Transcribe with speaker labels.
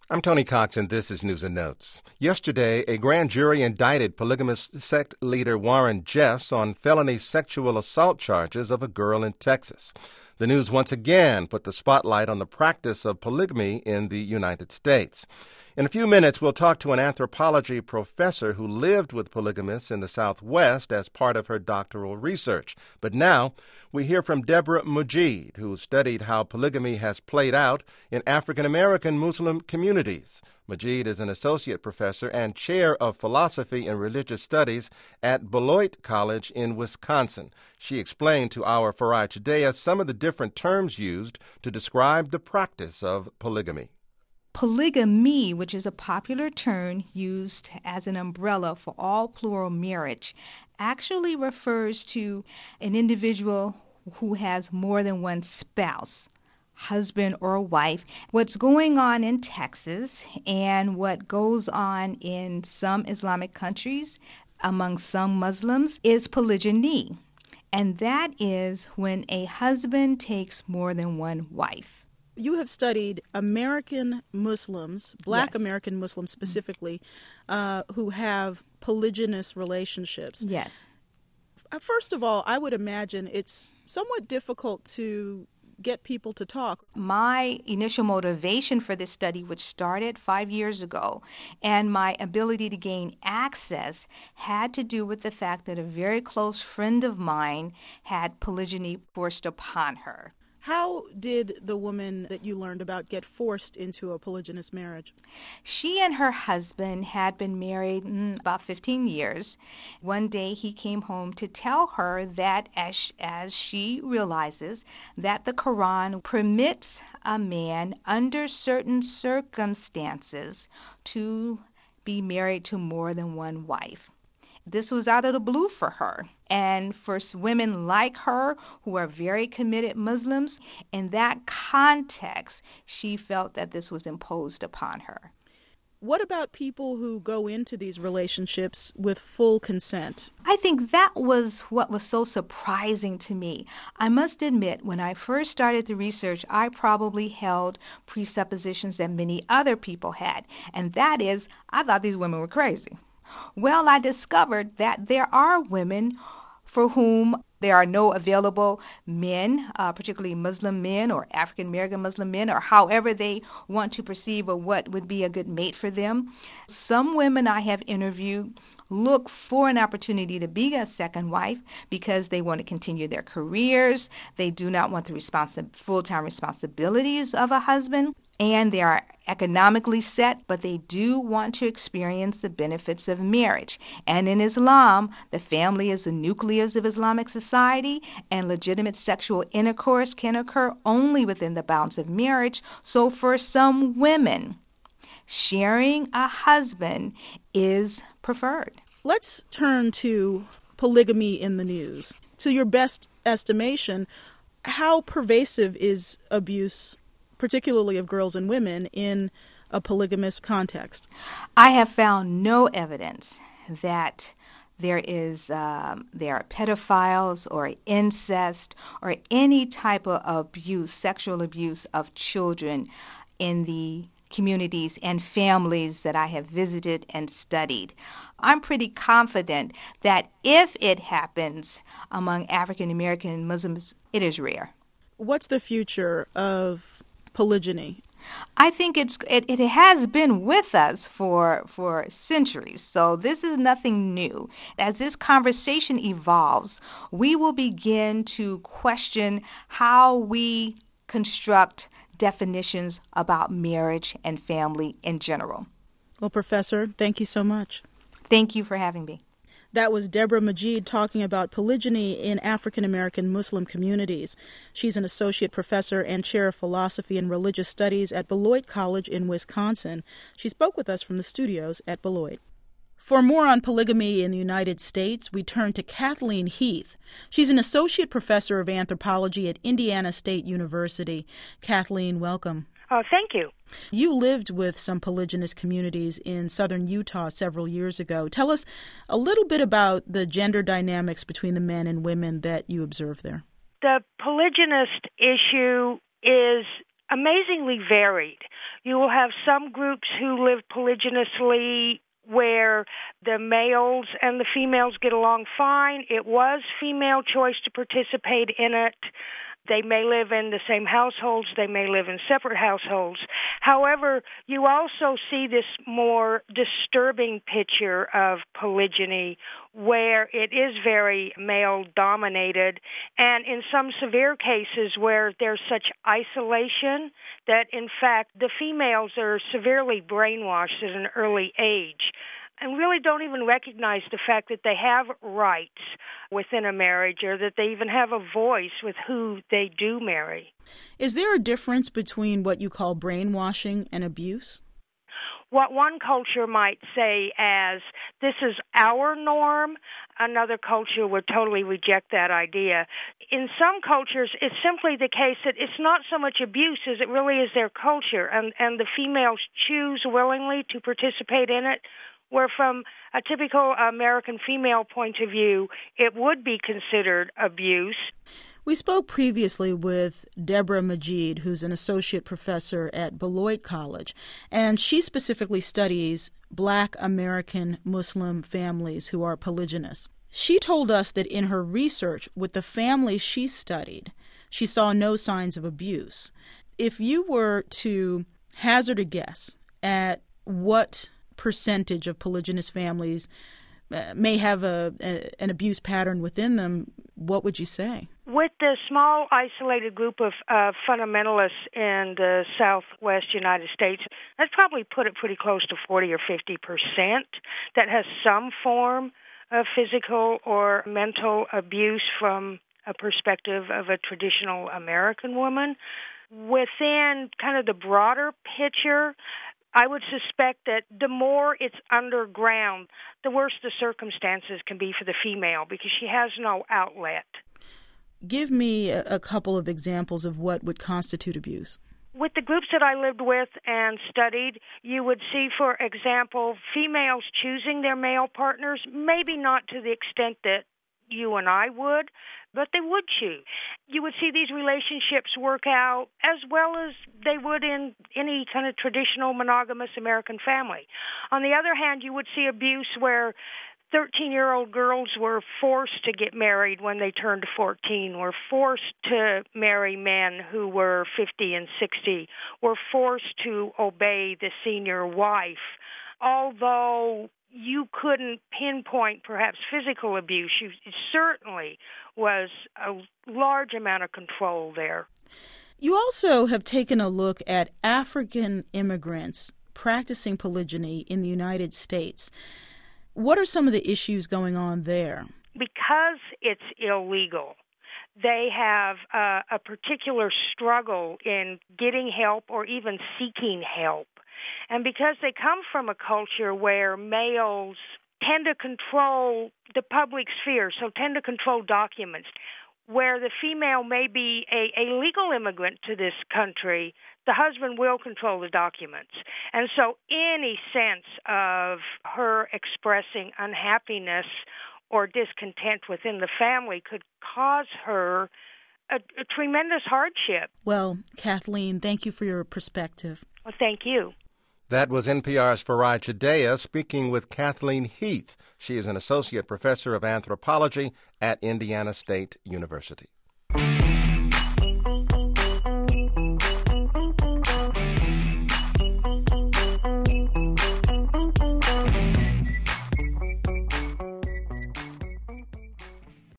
Speaker 1: I'm Tony Cox, and this is News and Notes. Yesterday, a grand jury indicted polygamous sect leader Warren Jeffs on felony sexual assault charges of a girl in Texas. The news once again put the spotlight on the practice of polygamy in the United States. In a few minutes, we'll talk to an anthropology professor who lived with polygamists in the Southwest as part of her doctoral research. But now, we hear from Deborah Mujeed, who studied how polygamy has played out in African-American Muslim communities. Mujeed is an associate professor and chair of philosophy and religious studies at Beloit College in Wisconsin. She explained to our Farai Chideya some of the different terms used to describe the practice of polygamy.
Speaker 2: Polygamy, which is a popular term used as an umbrella for all plural marriage, actually refers to an individual who has more than one spouse, husband or wife. What's going on in Texas and what goes on in some Islamic countries among some Muslims is polygyny, and that is when a husband takes more than one wife.
Speaker 3: You have studied American Muslims, Black
Speaker 2: Yes.
Speaker 3: American Muslims specifically, who have polygynous relationships.
Speaker 2: Yes.
Speaker 3: First of all, I would imagine it's somewhat difficult to get people to talk.
Speaker 2: My initial motivation for this study, which started 5 years ago, and my ability to gain access had to do with the fact that a very close friend of mine had polygyny forced upon her.
Speaker 3: How did the woman that you learned about get forced into a polygynous marriage?
Speaker 2: She and her husband had been married about 15 years. One day he came home to tell her that as she realizes that the Quran permits a man under certain circumstances to be married to more than one wife. This was out of the blue for her. And for women like her who are very committed Muslims, in that context, she felt that this was imposed upon her.
Speaker 3: What about people who go into these relationships with full consent?
Speaker 2: I think that was what was so surprising to me. I must admit, when I first started the research, I probably held presuppositions that many other people had, and that is, I thought these women were crazy. Well, I discovered that there are women for whom there are no available men, particularly Muslim men or African American Muslim men, or however they want to perceive of what would be a good mate for them. Some women I have interviewed look for an opportunity to be a second wife because they want to continue their careers. They do not want the full-time responsibilities of a husband, and they are economically set, but they do want to experience the benefits of marriage. And in Islam, the family is the nucleus of Islamic society, and legitimate sexual intercourse can occur only within the bounds of marriage. So for some women, sharing a husband is preferred.
Speaker 3: Let's turn to polygamy in the news. To your best estimation, how pervasive is abuse, particularly of girls and women, in a polygamous context?
Speaker 2: I have found no evidence that there are pedophiles or incest or any type of abuse, sexual abuse of children in the communities and families that I have visited and studied. I'm pretty confident that if it happens among African American Muslims, it is rare.
Speaker 3: What's the future of polygyny?
Speaker 2: I think it has been with us for centuries, so this is nothing new. As this conversation evolves, we will begin to question how we construct definitions about marriage and family in general.
Speaker 3: Well, Professor, thank you so much.
Speaker 2: Thank you for having me.
Speaker 3: That was Deborah Mujeed talking about polygyny in African American Muslim communities. She's an associate professor and chair of philosophy and religious studies at Beloit College in Wisconsin. She spoke with us from the studios at Beloit. For more on polygamy in the United States, we turn to Kathleen Heath. She's an associate professor of anthropology at Indiana State University. Kathleen, welcome.
Speaker 4: Thank you.
Speaker 3: You lived with some polygynous communities in southern Utah several years ago. Tell us a little bit about the gender dynamics between the men and women that you observed there.
Speaker 4: The polygynist issue is amazingly varied. You will have some groups who live polygynously where the males and the females get along fine. It was female choice to participate in it. They may live in the same households. They may live in separate households. However, you also see this more disturbing picture of polygyny where it is very male-dominated, and in some severe cases where there's such isolation that, in fact, the females are severely brainwashed at an early age and really don't even recognize the fact that they have rights within a marriage or that they even have a voice with who they do marry.
Speaker 3: Is there a difference between what you call brainwashing and abuse?
Speaker 4: What one culture might say as, this is our norm, another culture would totally reject that idea. In some cultures, it's simply the case that it's not so much abuse as it really is their culture, and the females choose willingly to participate in it, where from a typical American female point of view, it would be considered abuse.
Speaker 3: We spoke previously with Deborah Majid, who's an associate professor at Beloit College, and she specifically studies Black American Muslim families who are polygynous. She told us that in her research with the families she studied, she saw no signs of abuse. If you were to hazard a guess at what percentage of polygynous families may have an abuse pattern within them, what would you say?
Speaker 4: With the small isolated group of fundamentalists in the southwest United States, that's probably put it pretty close to 40 or 50% that has some form of physical or mental abuse from a perspective of a traditional American woman. Within kind of the broader picture, I would suspect that the more it's underground, the worse the circumstances can be for the female because she has no outlet.
Speaker 3: Give me a couple of examples of what would constitute abuse.
Speaker 4: With the groups that I lived with and studied, you would see, for example, females choosing their male partners, maybe not to the extent that you and I would, but they would choose. You would see these relationships work out as well as they would in any kind of traditional monogamous American family. On the other hand, you would see abuse where 13-year-old girls were forced to get married when they turned 14, were forced to marry men who were 50 and 60, were forced to obey the senior wife. Although you couldn't pinpoint perhaps physical abuse, it certainly was a large amount of control there.
Speaker 3: You also have taken a look at African immigrants practicing polygyny in the United States. What are some of the issues going on there? Because
Speaker 4: it's illegal, they have a particular struggle in getting help or even seeking help. And because they come from a culture where males tend to control the public sphere, so tend to control documents, where the female may be a legal immigrant to this country, the husband will control the documents. And so any sense of her expressing unhappiness or discontent within the family could cause her a tremendous hardship.
Speaker 3: Well, Kathleen, thank you for your perspective.
Speaker 4: Well, thank you.
Speaker 1: That was NPR's Farai Chideya speaking with Kathleen Heath. She is an associate professor of anthropology at Indiana State University.